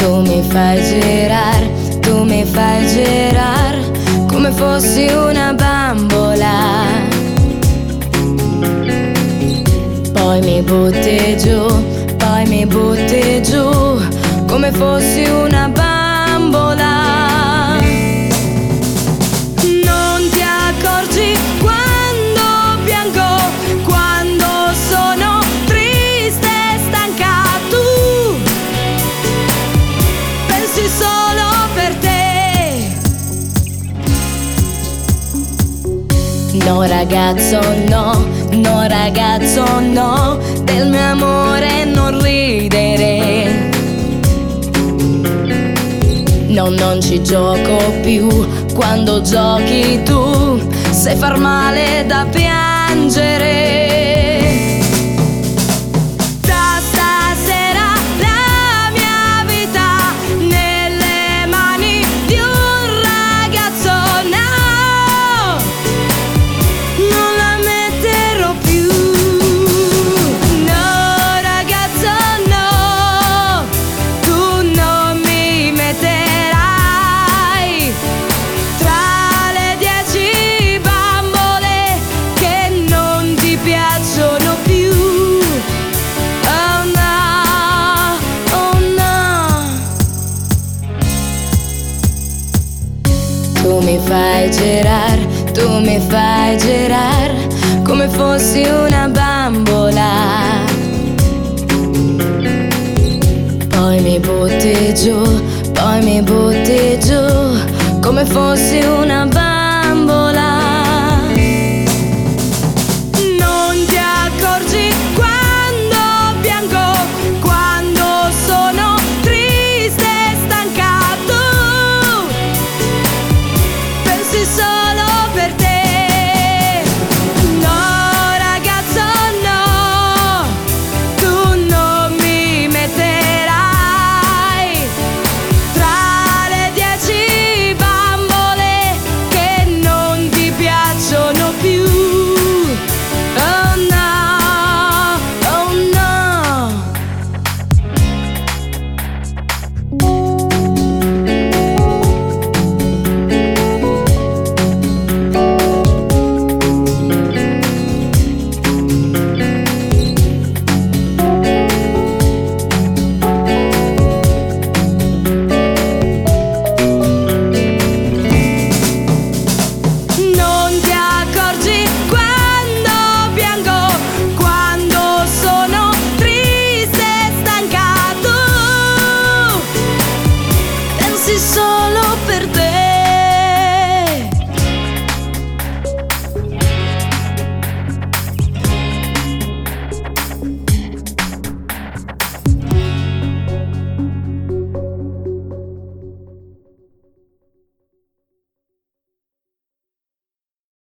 Tu mi fai girare, tu mi fai girare come fossi una bambola. Poi mi butti giù, poi mi butti giù come fossi una bambola. Non ti accorgi quando piango, quando sono triste e stanca. Tu pensi solo per te. No ragazzo no, no ragazzo no, del mio amore non ridere. No, non ci gioco più, quando giochi tu sai far male da piangere. Da stasera la mia vita nelle mani di un ragazzo, no, non la metterò più. No ragazzo no, tu non mi metterai tra le 10 bambole che non ti piacciono più. Oh no, oh no. Tu mi fai girare, tu mi fai girare come fossi una bambola. Poi mi butti giù, poi mi butti giù come fossi una bambola.